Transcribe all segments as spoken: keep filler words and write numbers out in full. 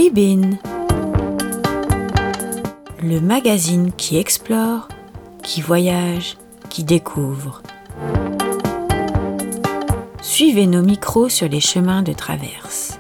Ribine, le magazine qui explore, qui voyage, qui découvre. Suivez nos micros sur les chemins de traverse.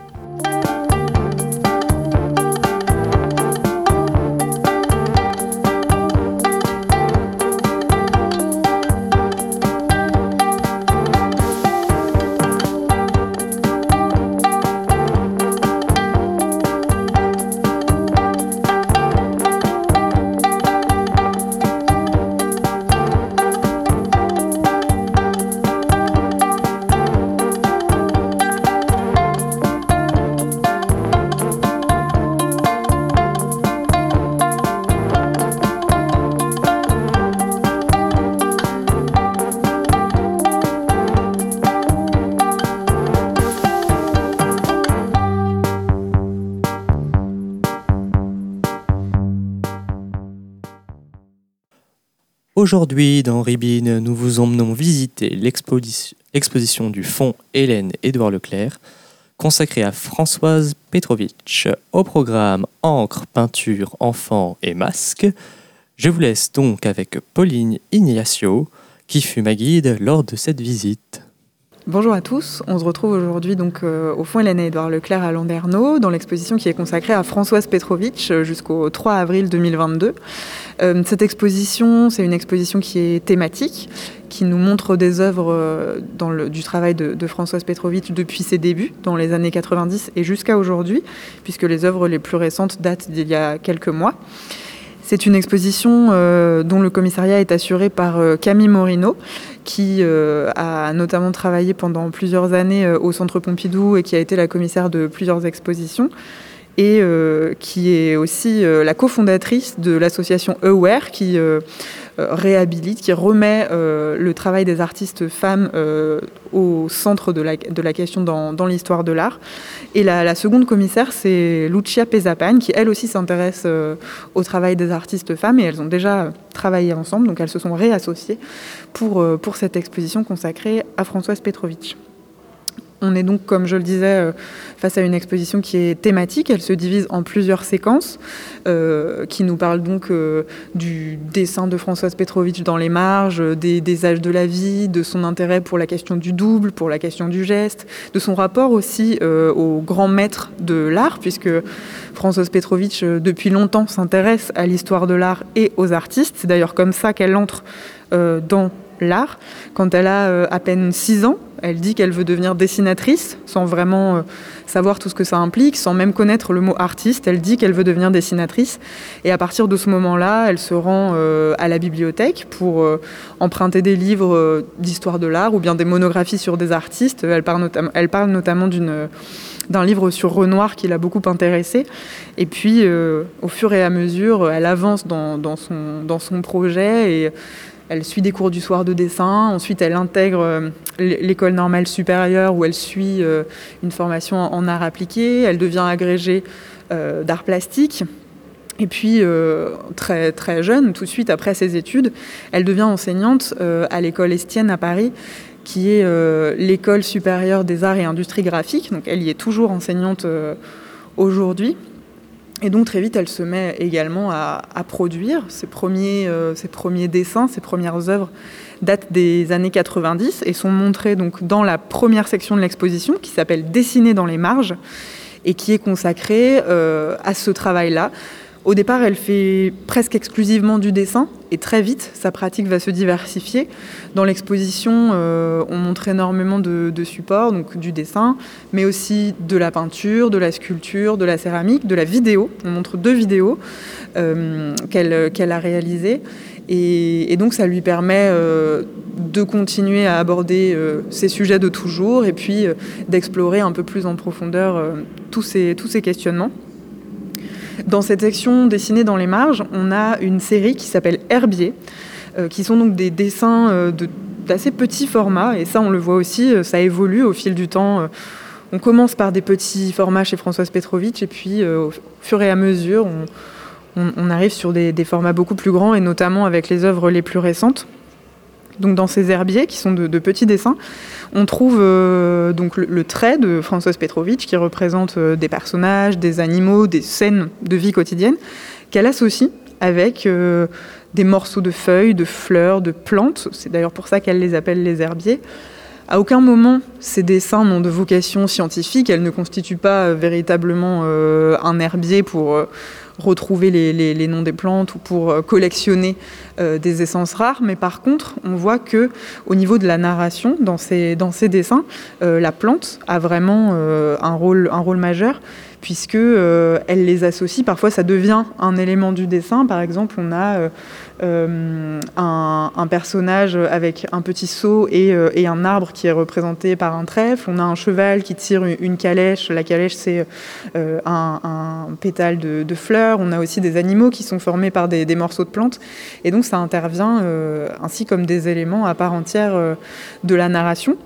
Aujourd'hui, dans Ribine, nous vous emmenons visiter l'exposition, l'exposition du Fonds Hélène-Édouard Leclerc, consacrée à Françoise Petrovitch. Au programme encre, peinture, enfants et masques. Je vous laisse donc avec Pauline Ignacio, qui fut ma guide lors de cette visite. Bonjour à tous, on se retrouve aujourd'hui donc euh, au Fonds Hélène-Édouard Leclerc à Landerneau, dans l'exposition qui est consacrée à Françoise Petrovitch jusqu'au trois avril deux mille vingt-deux. Euh, cette exposition, c'est une exposition qui est thématique, qui nous montre des œuvres euh, dans le, du travail de, de Françoise Petrovitch depuis ses débuts, dans les années quatre-vingt-dix et jusqu'à aujourd'hui, puisque les œuvres les plus récentes datent d'il y a quelques mois. C'est une exposition euh, dont le commissariat est assuré par euh, Camille Morino, qui euh, a notamment travaillé pendant plusieurs années euh, au Centre Pompidou et qui a été la commissaire de plusieurs expositions, et euh, qui est aussi euh, la cofondatrice de l'association Aware, qui euh, euh, réhabilite, qui remet euh, le travail des artistes femmes euh, au centre de la, de la question dans, dans l'histoire de l'art. Et la, la seconde commissaire, c'est Lucia Pezapan, qui elle aussi s'intéresse euh, au travail des artistes femmes, et elles ont déjà travaillé ensemble, donc elles se sont réassociées pour, euh, pour cette exposition consacrée à Françoise Petrovitch. On est donc, comme je le disais, face à une exposition qui est thématique. Elle se divise en plusieurs séquences euh, qui nous parlent donc euh, du dessin de Françoise Petrovitch dans les marges, des, des âges de la vie, de son intérêt pour la question du double, pour la question du geste, de son rapport aussi euh, aux grands maîtres de l'art, puisque Françoise Petrovitch, depuis longtemps, s'intéresse à l'histoire de l'art et aux artistes. C'est d'ailleurs comme ça qu'elle entre euh, dans l'art. Quand elle a euh, à peine six ans, elle dit qu'elle veut devenir dessinatrice, sans vraiment euh, savoir tout ce que ça implique, sans même connaître le mot artiste. Elle dit qu'elle veut devenir dessinatrice. Et à partir de ce moment-là, elle se rend euh, à la bibliothèque pour euh, emprunter des livres euh, d'histoire de l'art ou bien des monographies sur des artistes. Elle parle, notam- elle parle notamment d'une, d'un livre sur Renoir qui l'a beaucoup intéressée. Et puis, euh, au fur et à mesure, elle avance dans, dans, son, dans son projet et elle suit des cours du soir de dessin, ensuite elle intègre l'école normale supérieure où elle suit une formation en art appliqué, elle devient agrégée d'art plastique. Et puis, euh, très, très jeune, tout de suite après ses études, elle devient enseignante euh, à l'école Estienne à Paris, qui est euh, l'école supérieure des arts et industries graphiques. Donc elle y est toujours enseignante euh, aujourd'hui. Et donc très vite, elle se met également à, à produire. Ses premiers, euh, ses premiers dessins, ses premières œuvres datent des années quatre-vingt-dix et sont montrés donc dans la première section de l'exposition qui s'appelle « Dessiner dans les marges » et qui est consacrée euh, à ce travail-là. Au départ, elle fait presque exclusivement du dessin et très vite, sa pratique va se diversifier. Dans l'exposition, euh, on montre énormément de, de supports, donc du dessin, mais aussi de la peinture, de la sculpture, de la céramique, de la vidéo. On montre deux vidéos euh, qu'elle, qu'elle a réalisées. Et, et donc, ça lui permet euh, de continuer à aborder euh, ces sujets de toujours et puis euh, d'explorer un peu plus en profondeur euh, tous ces, tous ces questionnements. Dans cette section dessinée dans les marges, on a une série qui s'appelle Herbier, euh, qui sont donc des dessins euh, de, d'assez petits formats. Et ça, on le voit aussi, euh, ça évolue au fil du temps. Euh, on commence par des petits formats chez Françoise Petrovitch, et puis euh, au fur et à mesure, on, on, on arrive sur des, des formats beaucoup plus grands, et notamment avec les œuvres les plus récentes, Donc dans ces herbiers, qui sont de, de petits dessins, on trouve euh, donc le, le trait de Françoise Petrovitch, qui représente euh, des personnages, des animaux, des scènes de vie quotidienne, qu'elle associe avec euh, des morceaux de feuilles, de fleurs, de plantes. C'est d'ailleurs pour ça qu'elle les appelle les herbiers. À aucun moment, ces dessins n'ont de vocation scientifique. Elles ne constituent pas euh, véritablement euh, un herbier pour euh, retrouver les, les, les noms des plantes ou pour euh, collectionner euh, des essences rares. Mais par contre, on voit que au niveau de la narration, dans ces, dans ces dessins, euh, la plante a vraiment euh, un rôle, un rôle majeur, puisque euh, elle les associe. Parfois, ça devient un élément du dessin. Par exemple, on a euh, euh, un, un personnage avec un petit seau et, euh, et un arbre qui est représenté par un trèfle. On a un cheval qui tire une, une calèche. La calèche, c'est euh, un, un pétale de, de fleurs. On a aussi des animaux qui sont formés par des, des morceaux de plantes. Et donc, ça intervient euh, ainsi comme des éléments à part entière euh, de la narration.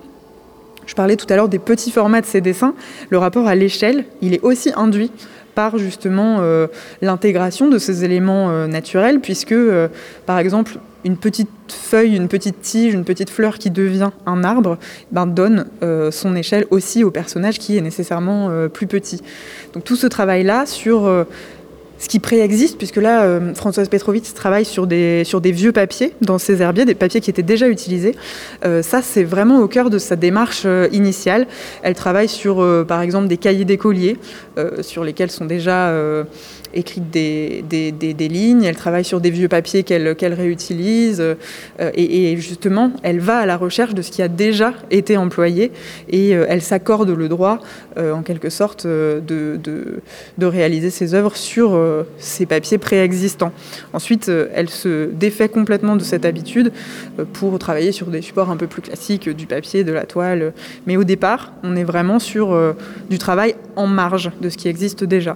Je parlais tout à l'heure des petits formats de ces dessins. Le rapport à l'échelle, il est aussi induit par justement euh, l'intégration de ces éléments euh, naturels, puisque, euh, par exemple, une petite feuille, une petite tige, une petite fleur qui devient un arbre, ben, donne euh, son échelle aussi au personnage qui est nécessairement euh, plus petit. Donc tout ce travail-là sur euh, ce qui préexiste, puisque là, euh, Françoise Petrovitch travaille sur des, sur des vieux papiers dans ses herbiers, des papiers qui étaient déjà utilisés. Euh, ça, c'est vraiment au cœur de sa démarche euh, initiale. Elle travaille sur, euh, par exemple, des cahiers d'écoliers, euh, sur lesquels sont déjà euh, écrites des, des, des, des lignes. Elle travaille sur des vieux papiers qu'elle, qu'elle réutilise. Euh, et, et justement, elle va à la recherche de ce qui a déjà été employé et euh, elle s'accorde le droit, euh, en quelque sorte, euh, de, de, de réaliser ses œuvres sur euh, ces papiers préexistants. Ensuite, euh, elle se défait complètement de cette habitude euh, pour travailler sur des supports un peu plus classiques, du papier, de la toile. Mais au départ, on est vraiment sur euh, du travail en marge de ce qui existe déjà.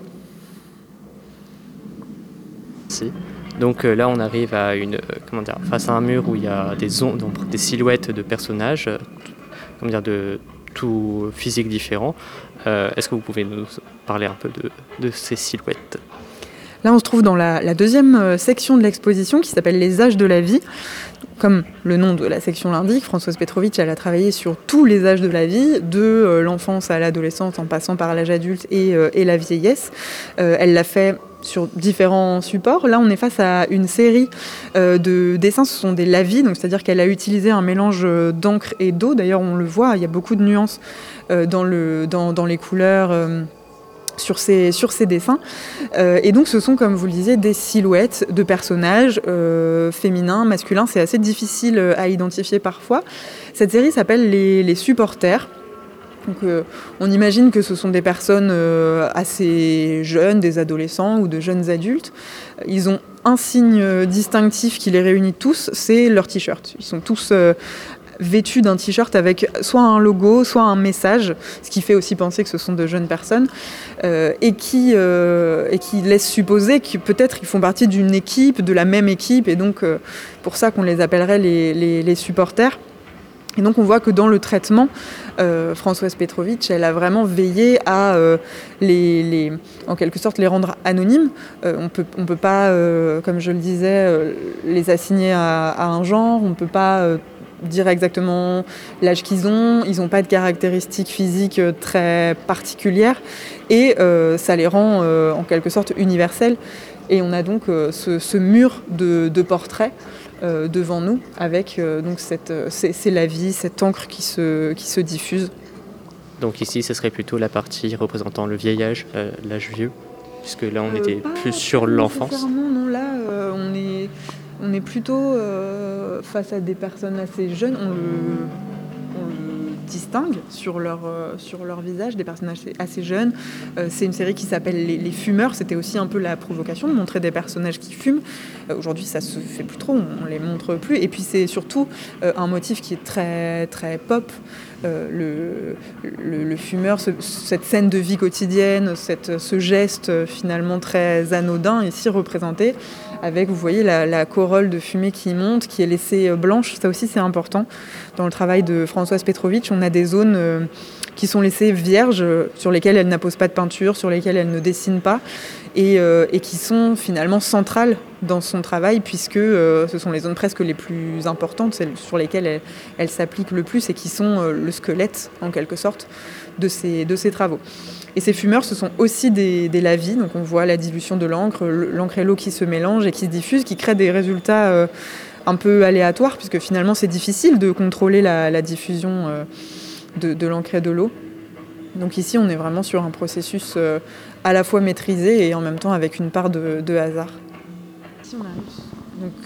Si. Donc euh, là, on arrive à une, euh, comment dire, face à un mur où il y a des, on- donc, des silhouettes de personnages, euh, comment dire, de tout physique différent. Euh, est-ce que vous pouvez nous parler un peu de, de ces silhouettes ? Là, on se trouve dans la, la deuxième section de l'exposition qui s'appelle « Les âges de la vie ». Comme le nom de la section l'indique, Françoise Petrovitch, elle a travaillé sur tous les âges de la vie, de euh, l'enfance à l'adolescence en passant par l'âge adulte et, euh, et la vieillesse. Euh, elle l'a fait sur différents supports. Là, on est face à une série euh, de dessins. Ce sont des lavis, donc c'est-à-dire qu'elle a utilisé un mélange d'encre et d'eau. D'ailleurs, on le voit, il y a beaucoup de nuances euh, dans, le, dans, dans les couleurs euh, sur ces, sur ces dessins. Euh, et donc, ce sont, comme vous le disiez, des silhouettes de personnages euh, féminins, masculins. C'est assez difficile à identifier parfois. Cette série s'appelle les, les supporters. Donc, euh, on imagine que ce sont des personnes euh, assez jeunes, des adolescents ou de jeunes adultes. Ils ont un signe distinctif qui les réunit tous, c'est leur t-shirt. Ils sont tous euh, vêtus d'un t-shirt avec soit un logo, soit un message, ce qui fait aussi penser que ce sont de jeunes personnes, euh, et, qui, euh, et qui laisse supposer que peut-être ils font partie d'une équipe, de la même équipe, et donc euh, pour ça qu'on les appellerait les, les, les supporters. Et donc on voit que dans le traitement, euh, Françoise Petrovitch, elle a vraiment veillé à euh, les, les, en quelque sorte les rendre anonymes. Euh, on peut, on peut pas, euh, comme je le disais, euh, les assigner à, à un genre. On peut pas euh, dire exactement l'âge qu'ils ont. Ils n'ont pas de caractéristiques physiques très particulières et euh, ça les rend euh, en quelque sorte universels. Et on a donc euh, ce, ce mur de, de portraits euh, devant nous avec euh, donc cette, c'est, c'est la vie, cette encre qui se, qui se diffuse. Donc ici, ce serait plutôt la partie représentant le vieil âge, euh, l'âge vieux, puisque là, on Euh, était pas plus sur l'enfance. nécessairement, non, là, euh, on, est, on est plutôt euh, face à des personnes assez jeunes. On le, on le distingue sur leur, euh, sur leur visage, des personnages assez jeunes. Euh, c'est une série qui s'appelle les, les fumeurs. C'était aussi un peu la provocation de montrer des personnages qui fument. Euh, aujourd'hui, ça se fait plus trop, on les montre plus. Et puis c'est surtout euh, un motif qui est très, très pop. Euh, le, le, le fumeur, ce, cette scène de vie quotidienne, cette, ce geste euh, finalement très anodin ici représenté, avec, vous voyez, la, la corolle de fumée qui monte, qui est laissée blanche. Ça aussi, c'est important. Dans le travail de Françoise Petrovitch, on a des zones euh, qui sont laissées vierges, sur lesquelles elle n'appose pas de peinture, sur lesquelles elle ne dessine pas, et, euh, et qui sont finalement centrales dans son travail, puisque euh, ce sont les zones presque les plus importantes, celles sur lesquelles elle, elle s'applique le plus, et qui sont euh, le squelette, en quelque sorte, de ses, de ses travaux. Et ces fumeurs, ce sont aussi des, des lavis, donc on voit la dilution de l'encre, l'encre et l'eau qui se mélangent et qui se diffusent, qui créent des résultats euh, un peu aléatoires, puisque finalement c'est difficile de contrôler la, la diffusion euh, de, de l'encre et de l'eau. Donc ici, on est vraiment sur un processus euh, à la fois maîtrisé et en même temps avec une part de, de hasard. Ici, on arrive. Donc,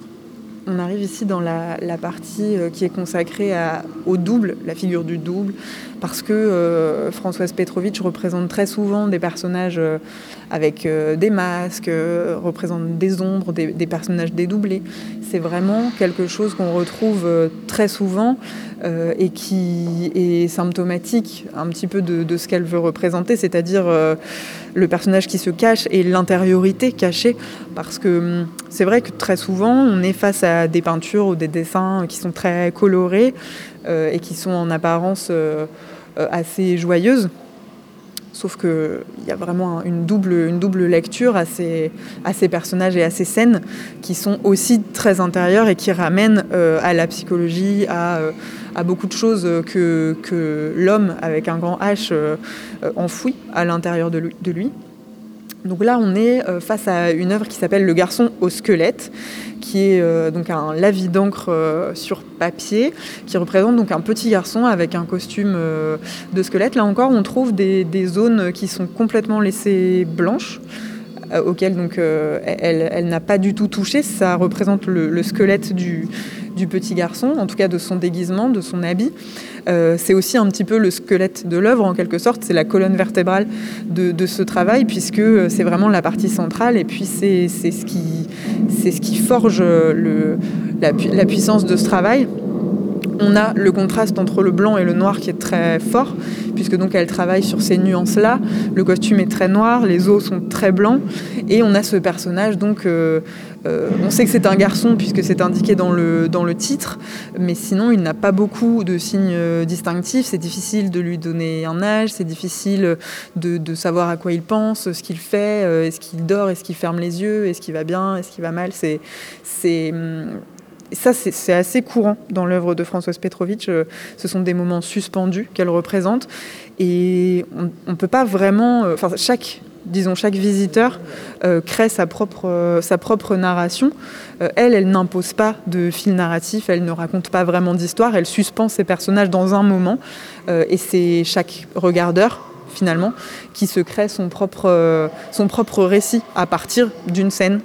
on arrive ici dans la, la partie euh, qui est consacrée à, au double, la figure du double, parce que euh, Françoise Petrovitch représente très souvent des personnages euh, avec euh, des masques, euh, représente des ombres, des, des personnages dédoublés. C'est vraiment quelque chose qu'on retrouve euh, très souvent euh, et qui est symptomatique un petit peu de, de ce qu'elle veut représenter, c'est-à-dire euh, le personnage qui se cache et l'intériorité cachée, parce que c'est vrai que très souvent on est face à des peintures ou des dessins qui sont très colorés euh, et qui sont en apparence euh, assez joyeuses, sauf qu'il y a vraiment une double, une double lecture à ces, à ces personnages et à ces scènes qui sont aussi très intérieures et qui ramènent euh, à la psychologie, à, euh, à beaucoup de choses que, que l'homme avec un grand H euh, enfouit à l'intérieur de lui. De lui. Donc là, on est face à une œuvre qui s'appelle Le garçon au squelette, qui est euh, donc un lavis d'encre euh, sur papier, qui représente donc un petit garçon avec un costume euh, de squelette. Là encore, on trouve des, des zones qui sont complètement laissées blanches, euh, auxquelles donc, euh, elle, elle n'a pas du tout touché. Ça représente le, le squelette du, du petit garçon, en tout cas de son déguisement, de son habit. Euh, c'est aussi un petit peu le squelette de l'œuvre, en quelque sorte. C'est la colonne vertébrale de, de ce travail, puisque c'est vraiment la partie centrale, et puis c'est, c'est, ce, qui, c'est ce qui forge le, la, la puissance de ce travail. On a le contraste entre le blanc et le noir qui est très fort, puisque donc elle travaille sur ces nuances-là. Le costume est très noir, les os sont très blancs, et on a ce personnage donc... Euh, Euh, on sait que c'est un garçon puisque c'est indiqué dans le, dans le titre, mais sinon il n'a pas beaucoup de signes distinctifs. C'est difficile de lui donner un âge, c'est difficile de, de savoir à quoi il pense, ce qu'il fait, euh, est-ce qu'il dort, est-ce qu'il ferme les yeux, est-ce qu'il va bien, est-ce qu'il va mal. C'est, c'est, ça, c'est, c'est assez courant dans l'œuvre de Françoise Petrovitch. Ce sont des moments suspendus qu'elle représente, et on ne peut pas vraiment... Enfin, chaque... Disons, chaque visiteur euh, crée sa propre, euh, sa propre narration. Euh, elle, elle n'impose pas de fil narratif, elle ne raconte pas vraiment d'histoire, elle suspend ses personnages dans un moment. Euh, et c'est chaque regardeur, finalement, qui se crée son propre, euh, son propre récit à partir d'une scène.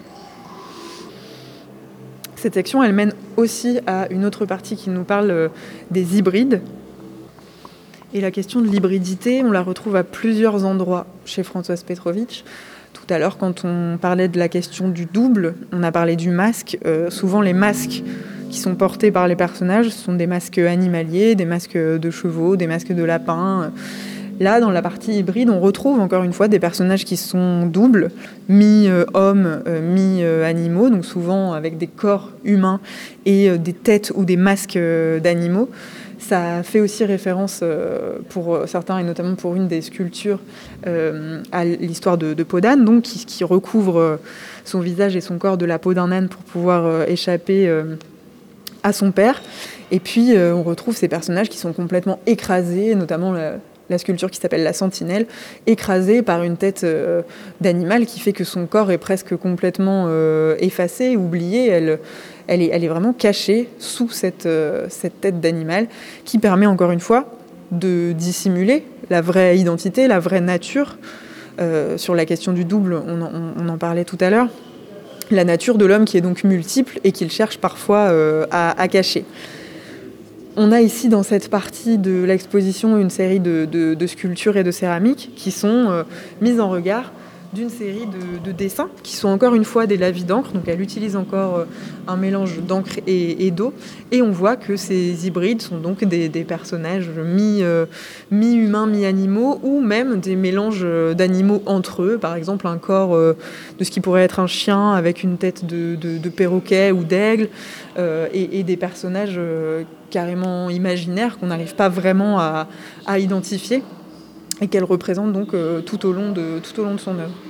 Cette section, elle mène aussi à une autre partie qui nous parle euh, des hybrides. Et la question de l'hybridité, on la retrouve à plusieurs endroits chez Françoise Petrovitch. Tout à l'heure, quand on parlait de la question du double, on a parlé du masque. Euh, souvent, les masques qui sont portés par les personnages sont des masques animaliers, des masques de chevaux, des masques de lapins. Là, dans la partie hybride, on retrouve encore une fois des personnages qui sont doubles, mi-hommes, euh, mi-animaux, donc souvent avec des corps humains et euh, des têtes ou des masques euh, d'animaux. Ça fait aussi référence euh, pour certains, et notamment pour une des sculptures, euh, à l'histoire de, de peau d'âne, donc qui, qui recouvre son visage et son corps de la peau d'un âne pour pouvoir euh, échapper euh, à son père. Et puis euh, on retrouve ces personnages qui sont complètement écrasés, notamment la, la sculpture qui s'appelle la Sentinelle, écrasée par une tête euh, d'animal qui fait que son corps est presque complètement euh, effacé, oublié. Elle, Elle est, elle est vraiment cachée sous cette, euh, cette tête d'animal qui permet encore une fois de dissimuler la vraie identité, la vraie nature. Euh, sur la question du double, on en, on en parlait tout à l'heure. La nature de l'homme qui est donc multiple et qu'il cherche parfois euh, à, à cacher. On a ici dans cette partie de l'exposition une série de, de, de sculptures et de céramiques qui sont euh, mises en regard d'une série de, de dessins qui sont encore une fois des lavis d'encre. Donc elle utilise encore un mélange d'encre et, et d'eau. Et on voit que ces hybrides sont donc des, des personnages mi, euh, mi-humains, mi-animaux, ou même des mélanges d'animaux entre eux. Par exemple, un corps euh, de ce qui pourrait être un chien avec une tête de, de, de perroquet ou d'aigle, euh, et, et des personnages euh, carrément imaginaires qu'on n'arrive pas vraiment à, à identifier, et qu'elle représente donc euh, tout au long de, tout au long de son œuvre.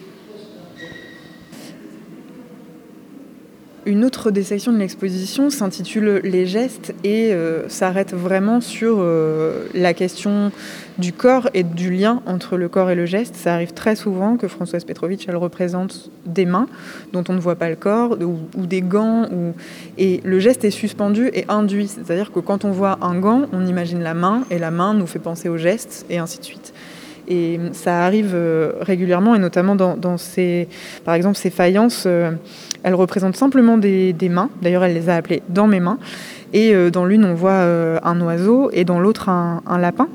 Une autre des sections de l'exposition s'intitule « Les gestes » et euh, s'arrête vraiment sur euh, la question du corps et du lien entre le corps et le geste. Ça arrive très souvent que Françoise Petrovitch, elle représente des mains dont on ne voit pas le corps, ou, ou des gants, ou... et le geste est suspendu et induit. C'est-à-dire que quand on voit un gant, on imagine la main, et la main nous fait penser au geste, et ainsi de suite. Et ça arrive régulièrement, et notamment dans, dans ces, par exemple, ces faïences, euh, elles représentent simplement des, des mains. D'ailleurs, elle les a appelées « dans mes mains ». Et euh, dans l'une, on voit euh, un oiseau, et dans l'autre, un, un lapin.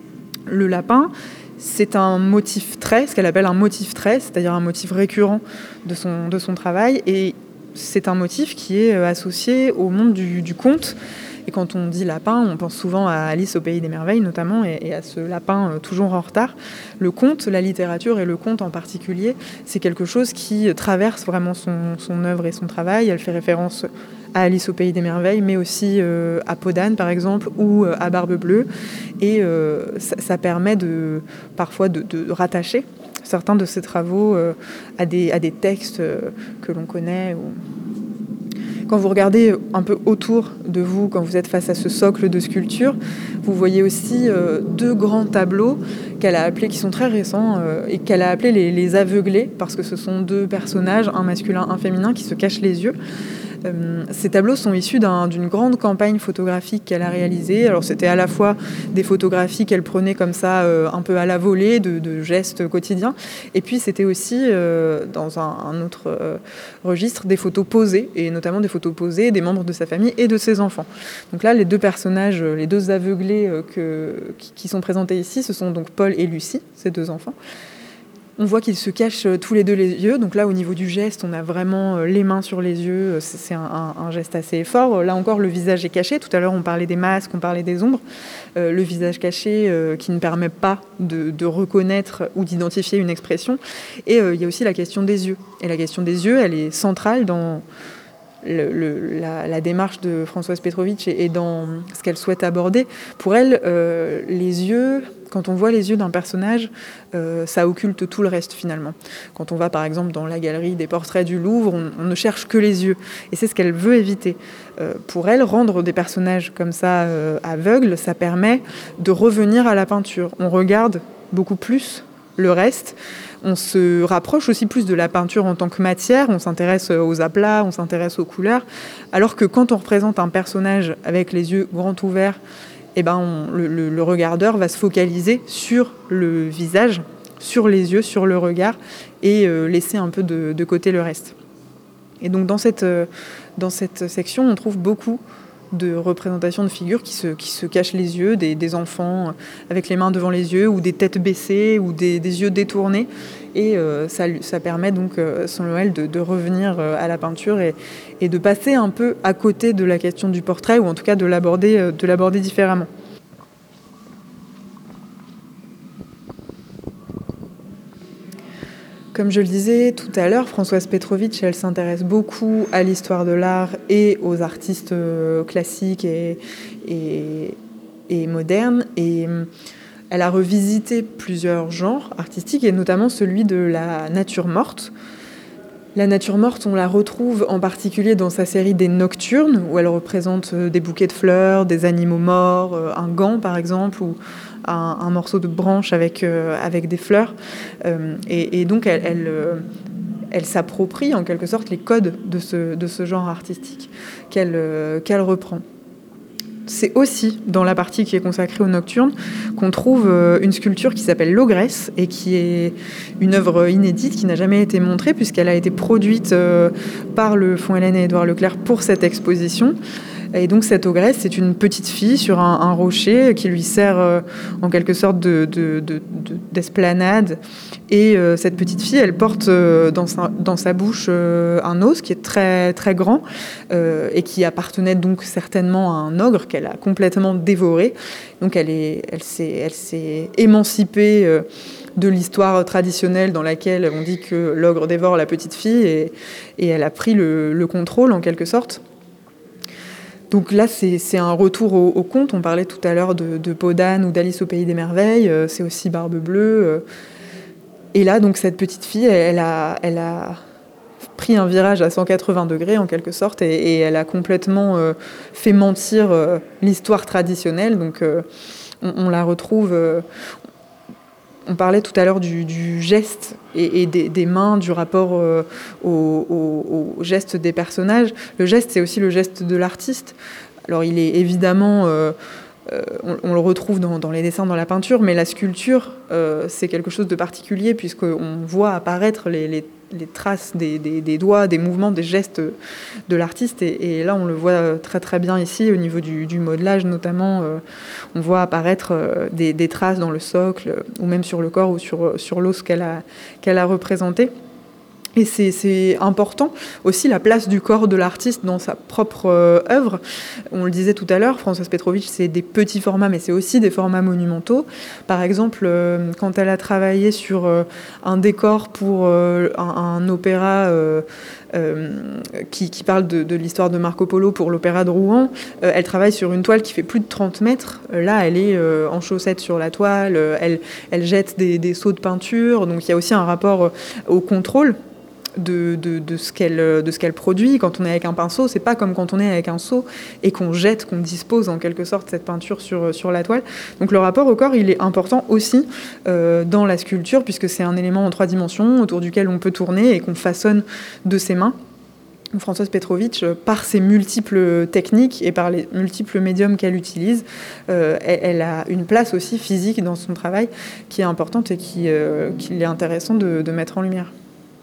Le lapin, c'est un motif trait, ce qu'elle appelle un motif trait, c'est-à-dire un motif récurrent de son, de son travail. Et c'est un motif qui est associé au monde du, du conte. Et quand on dit lapin, on pense souvent à Alice au Pays des Merveilles notamment, et, et à ce lapin euh, toujours en retard. Le conte, la littérature et le conte en particulier, c'est quelque chose qui traverse vraiment son, son œuvre et son travail. Elle fait référence à Alice au Pays des Merveilles, mais aussi euh, à Podane par exemple, ou euh, à Barbe Bleue. Et euh, ça, ça permet de, parfois de, de rattacher certains de ses travaux euh, à, des, à des textes euh, que l'on connaît. Ou... Quand vous regardez un peu autour de vous, quand vous êtes face à ce socle de sculpture, vous voyez aussi euh, deux grands tableaux qu'elle a appelés, qui sont très récents, euh, et qu'elle a appelés les, les aveuglés, parce que ce sont deux personnages, un masculin, un féminin, qui se cachent les yeux. Euh, ces tableaux sont issus d'un, d'une grande campagne photographique qu'elle a réalisée. Alors c'était à la fois des photographies qu'elle prenait comme ça, euh, un peu à la volée, de, de gestes quotidiens, et puis c'était aussi, euh, dans un, un autre euh, registre, des photos posées, et notamment des photos posées des membres de sa famille et de ses enfants. Donc là, les deux personnages, les deux aveuglés euh, que, qui, qui sont présentés ici, ce sont donc Paul et Lucie, ces deux enfants. On voit qu'ils se cachent tous les deux les yeux. Donc là, au niveau du geste, on a vraiment les mains sur les yeux. C'est un, un, un geste assez fort. Là encore, le visage est caché. Tout à l'heure, on parlait des masques, on parlait des ombres. Euh, le visage caché euh, qui ne permet pas de, de reconnaître ou d'identifier une expression. Et euh, il y a aussi la question des yeux. Et la question des yeux, elle est centrale dans le, le, la, la démarche de Françoise Petrovitch et, et dans ce qu'elle souhaite aborder. Pour elle, euh, les yeux... Quand on voit les yeux d'un personnage, euh, ça occulte tout le reste finalement. Quand on va par exemple dans la galerie des portraits du Louvre, on, on ne cherche que les yeux. Et c'est ce qu'elle veut éviter. Euh, pour elle, rendre des personnages comme ça euh, aveugles, ça permet de revenir à la peinture. On regarde beaucoup plus le reste. On se rapproche aussi plus de la peinture en tant que matière. On s'intéresse aux aplats, on s'intéresse aux couleurs. Alors que quand on représente un personnage avec les yeux grands ouverts, eh ben on, le, le, le regardeur va se focaliser sur le visage, sur les yeux, sur le regard, et euh, laisser un peu de, de côté le reste. Et donc dans cette, euh, dans cette section, on trouve beaucoup de représentations de figures qui se, qui se cachent les yeux, des, des enfants avec les mains devant les yeux, ou des têtes baissées, ou des, des yeux détournés. Et euh, ça, ça permet donc, euh, selon elle, de, de revenir euh, à la peinture et, et de passer un peu à côté de la question du portrait, ou en tout cas de l'aborder, euh, de l'aborder différemment. Comme je le disais tout à l'heure, Françoise Petrovitch, elle s'intéresse beaucoup à l'histoire de l'art et aux artistes classiques et, et, et modernes. Et elle a revisité plusieurs genres artistiques, et notamment celui de la nature morte. La nature morte, on la retrouve en particulier dans sa série des Nocturnes, où elle représente des bouquets de fleurs, des animaux morts, un gant par exemple, ou un, un morceau de branche avec, euh, avec des fleurs. Euh, et, et donc elle, elle, euh, elle s'approprie en quelque sorte les codes de ce, de ce genre artistique qu'elle, euh, qu'elle reprend. C'est aussi dans la partie qui est consacrée aux Nocturnes qu'on trouve une sculpture qui s'appelle l'Ogresse, et qui est une œuvre inédite qui n'a jamais été montrée puisqu'elle a été produite par le Fonds Hélène et Édouard Leclerc pour cette exposition. Et donc cette ogresse, c'est une petite fille sur un, un rocher qui lui sert euh, en quelque sorte de, de, de, de, d'esplanade. Et euh, cette petite fille, elle porte euh, dans, sa, dans sa bouche euh, un os qui est très, très grand euh, et qui appartenait donc certainement à un ogre qu'elle a complètement dévoré. Donc elle, est, elle, s'est, elle s'est émancipée euh, de l'histoire traditionnelle dans laquelle on dit que l'ogre dévore la petite fille et, et elle a pris le, le contrôle en quelque sorte. Donc là, c'est, c'est un retour au, au conte. On parlait tout à l'heure de, de Peau d'âne ou d'Alice au pays des merveilles. Euh, c'est aussi Barbe bleue. Euh. Et là, donc cette petite fille, elle a, elle a pris un virage à cent quatre-vingts degrés en quelque sorte, et, et elle a complètement euh, fait mentir euh, l'histoire traditionnelle. Donc euh, on, on la retrouve. Euh, On parlait tout à l'heure du, du geste et, et des, des mains, du rapport euh, au, au, au geste des personnages. Le geste, c'est aussi le geste de l'artiste. Alors, il est évidemment... Euh, euh, on, on le retrouve dans, dans les dessins, dans la peinture, mais la sculpture, euh, c'est quelque chose de particulier, puisqu'on voit apparaître les, les, les traces des, des, des doigts, des mouvements, des gestes de l'artiste. Et, et là, on le voit très très bien ici, au niveau du, du modelage notamment. Euh, on voit apparaître euh, des, des traces dans le socle, ou même sur le corps, ou sur, sur l'os qu'elle a, qu'elle a représenté. Et c'est, c'est important aussi la place du corps de l'artiste dans sa propre euh, œuvre. On le disait tout à l'heure, Françoise Petrovitch, c'est des petits formats, mais c'est aussi des formats monumentaux. Par exemple, euh, quand elle a travaillé sur euh, un décor pour euh, un, un opéra euh, euh, qui, qui parle de, de l'histoire de Marco Polo pour l'opéra de Rouen, euh, elle travaille sur une toile qui fait plus de trente mètres. Euh, là, elle est euh, en chaussettes sur la toile, euh, elle, elle jette des, des seaux de peinture. Donc il y a aussi un rapport euh, au contrôle De, de, de, ce qu'elle, de ce qu'elle produit. Quand on est avec un pinceau, c'est pas comme quand on est avec un seau et qu'on jette, qu'on dispose en quelque sorte cette peinture sur, sur la toile. Donc le rapport au corps, il est important aussi euh, dans la sculpture, puisque c'est un élément en trois dimensions autour duquel on peut tourner et qu'on façonne de ses mains. Françoise Petrovitch, par ses multiples techniques et par les multiples médiums qu'elle utilise, euh, elle, elle a une place aussi physique dans son travail qui est importante et qui, euh, qu'il est intéressant de, de mettre en lumière.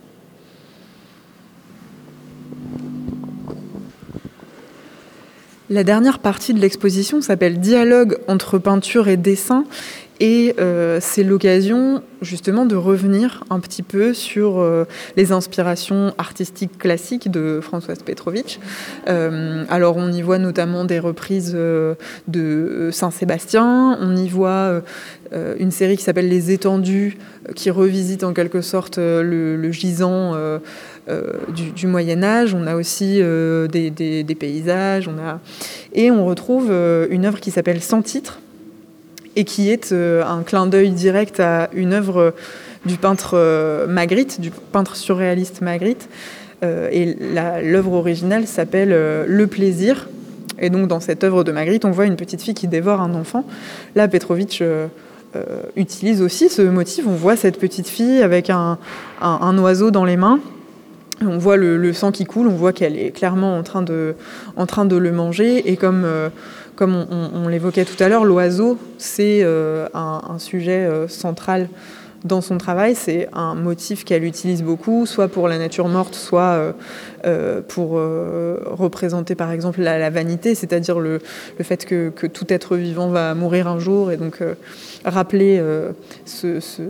La dernière partie de l'exposition s'appelle « Dialogue entre peinture et dessin ». Et euh, c'est l'occasion justement de revenir un petit peu sur euh, les inspirations artistiques classiques de Françoise Petrovitch. Euh, alors on y voit notamment des reprises euh, de Saint-Sébastien, on y voit euh, une série qui s'appelle Les Étendues, qui revisite en quelque sorte euh, le, le gisant euh, euh, du, du Moyen-Âge. On a aussi euh, des, des, des paysages, on a... et on retrouve euh, une œuvre qui s'appelle Sans titre, et qui est euh, un clin d'œil direct à une œuvre du peintre euh, Magritte, du peintre surréaliste Magritte. Euh, et la, l'œuvre originale s'appelle euh, Le plaisir. Et donc dans cette œuvre de Magritte, on voit une petite fille qui dévore un enfant. Là, Petrovitch euh, euh, utilise aussi ce motif. On voit cette petite fille avec un, un, un oiseau dans les mains. On voit le, le sang qui coule, on voit qu'elle est clairement en train de, en train de le manger. Et comme... Euh, Comme on, on, on l'évoquait tout à l'heure, l'oiseau, c'est euh, un, un sujet euh, central dans son travail. C'est un motif qu'elle utilise beaucoup, soit pour la nature morte, soit euh, euh, pour euh, représenter par exemple la, la vanité, c'est-à-dire le, le fait que, que tout être vivant va mourir un jour, et donc euh, rappeler euh, ce, ce,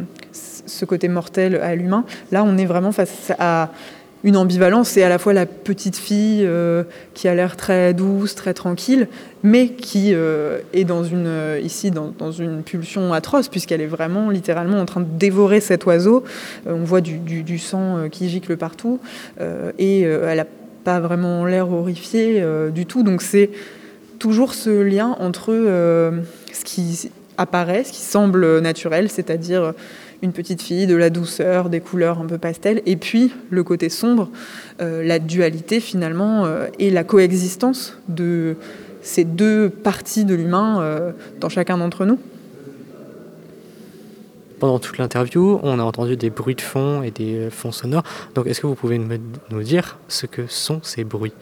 ce côté mortel à l'humain. Là, on est vraiment face à... une ambivalence, c'est à la fois la petite fille euh, qui a l'air très douce, très tranquille, mais qui euh, est dans une, euh, ici dans, dans une pulsion atroce, puisqu'elle est vraiment littéralement en train de dévorer cet oiseau. Euh, on voit du, du, du sang euh, qui gicle partout, euh, et euh, elle n'a pas vraiment l'air horrifiée euh, du tout. Donc c'est toujours ce lien entre euh, ce qui apparaît, ce qui semble naturel, c'est-à-dire une petite fille, de la douceur, des couleurs un peu pastel, et puis le côté sombre, euh, la dualité finalement, euh, et la coexistence de ces deux parties de l'humain euh, dans chacun d'entre nous. Pendant toute l'interview, on a entendu des bruits de fond et des fonds sonores. Donc est-ce que vous pouvez nous dire ce que sont ces bruits ?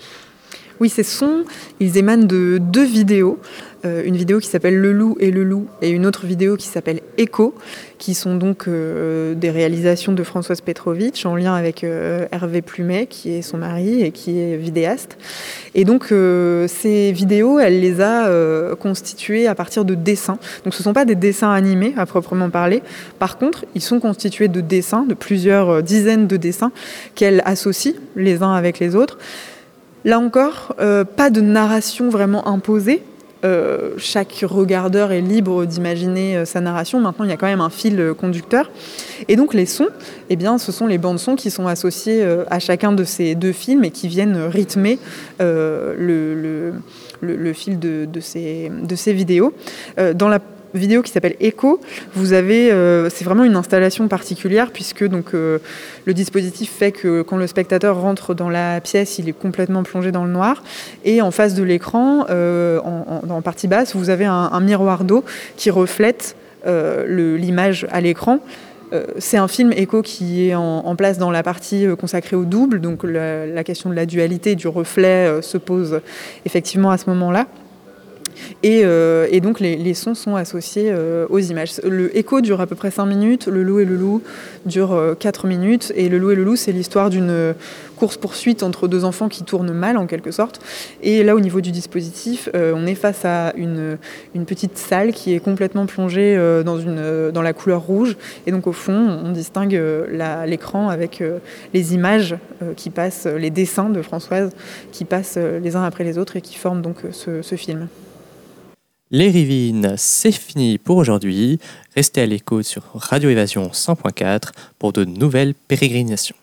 Oui, ces sons, ils émanent de deux vidéos. Euh, une vidéo qui s'appelle Le Loup et le Loup et une autre vidéo qui s'appelle Écho, qui sont donc euh, des réalisations de Françoise Petrovitch en lien avec euh, Hervé Plumet, qui est son mari et qui est vidéaste. Et donc, euh, ces vidéos, elle les a euh, constituées à partir de dessins. Donc, ce ne sont pas des dessins animés à proprement parler. Par contre, ils sont constitués de dessins, de plusieurs dizaines de dessins qu'elle associe les uns avec les autres. Là encore, euh, pas de narration vraiment imposée. Euh, chaque regardeur est libre d'imaginer euh, sa narration. Maintenant, il y a quand même un fil euh, conducteur. Et donc, les sons, eh bien, ce sont les bandes-sons qui sont associées euh, à chacun de ces deux films et qui viennent rythmer euh, le, le, le, le fil de, de, ces, de ces vidéos. Euh, dans la vidéo qui s'appelle Écho, vous avez, euh, c'est vraiment une installation particulière puisque donc, euh, le dispositif fait que quand le spectateur rentre dans la pièce, il est complètement plongé dans le noir et en face de l'écran, euh, en, en, en partie basse, vous avez un, un miroir d'eau qui reflète euh, le, l'image à l'écran. Euh, c'est un film Écho qui est en, en place dans la partie euh, consacrée au double, donc la, la question de la dualité du reflet euh, se pose effectivement à ce moment-là. Et, euh, et donc les, les sons sont associés euh, aux images. Le Écho dure à peu près cinq minutes, Le Loup et le Loup dure euh, quatre minutes, et Le Loup et le Loup, c'est l'histoire d'une course-poursuite entre deux enfants qui tournent mal en quelque sorte. Et là, au niveau du dispositif, euh, on est face à une, une petite salle qui est complètement plongée euh, dans, une, dans la couleur rouge, et donc au fond, on distingue euh, la, l'écran avec euh, les images euh, qui passent, les dessins de Françoise qui passent euh, les uns après les autres et qui forment donc ce, ce film. Les Rivines, c'est fini pour aujourd'hui. Restez à l'écoute sur Radio Évasion cent point quatre pour de nouvelles pérégrinations.